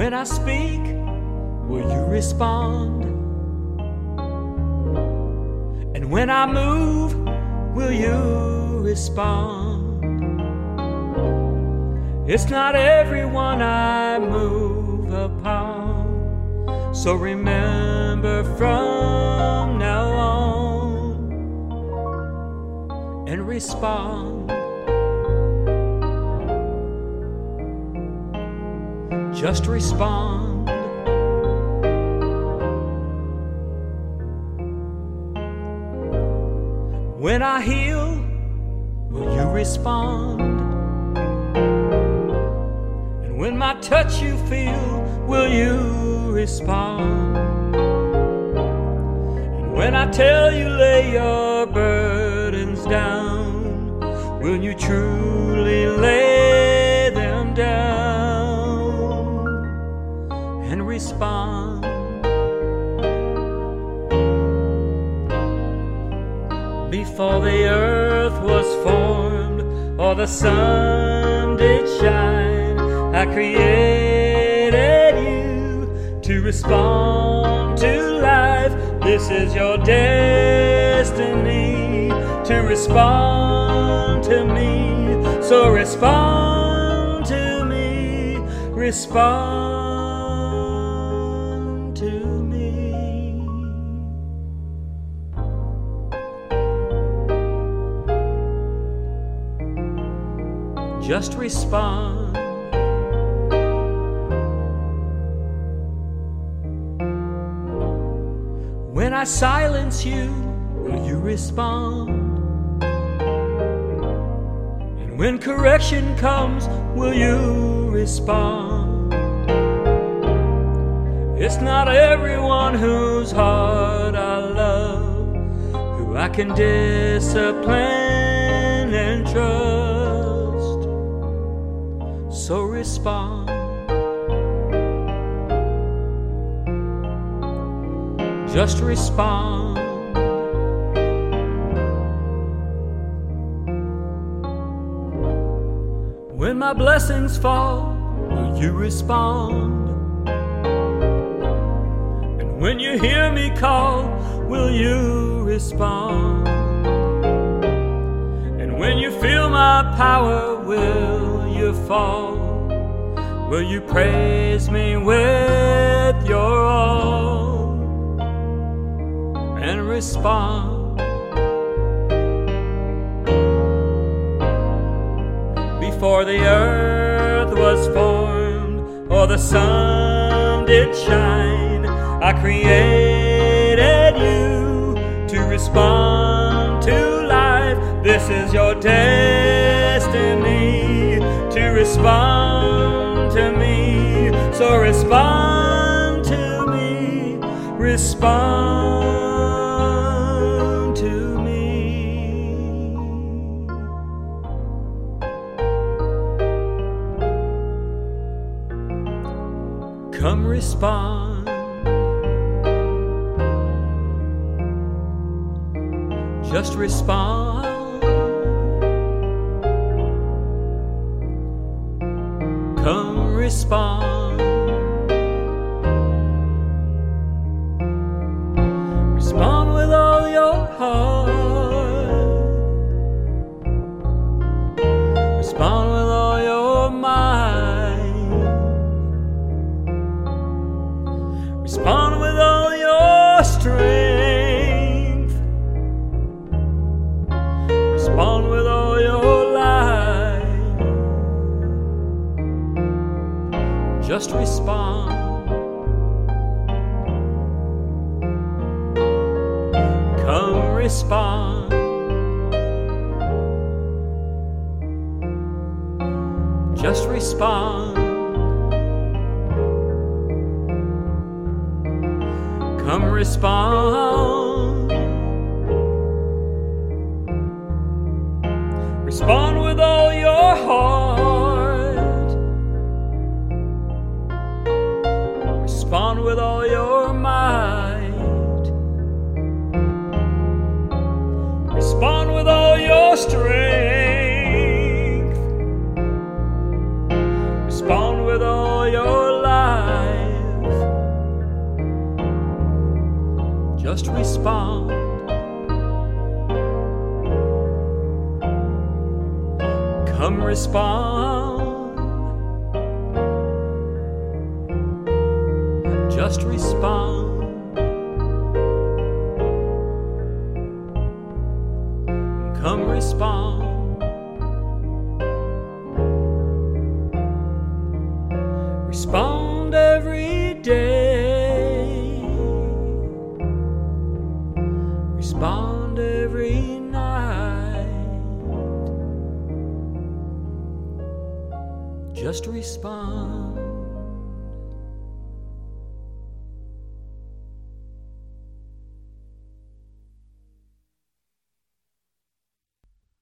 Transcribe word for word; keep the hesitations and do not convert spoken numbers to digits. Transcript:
when I speak, will you respond? And when I move, will you respond? It's not everyone I move upon, so remember from now on and respond. Just respond. When I heal, will you respond? And when my touch you feel, will you respond? And when I tell you lay your burdens down, will you truly lay them down and respond? Before the earth was formed or the sun did shine, I created you to respond to life. This is your destiny, to respond to me. So respond to me, respond to me. Just respond. When I silence you, will you respond? And when correction comes, will you respond? It's not everyone whose heart I love, who I can discipline and trust. So respond. Just respond. When my blessings fall, will you respond? And when you hear me call, will you respond? And when you feel my power, will you fall? Will you praise me with your all and respond? Before the earth was formed or the sun did shine, I created you to respond to life. This is your destiny, to respond to me. So respond to me, respond to me. Come respond. Just respond. Come respond. Respond with all your heart. Respond with all your mind. Respond with all your strength. Respond with all your life. Just respond. Come respond. Just respond. Come respond. Respond with all your heart. Respond with all your might. Respond with all your strength. Respond with all your life. Just respond. Come respond. Just respond. Come respond. Respond every day. Respond every night. Just respond.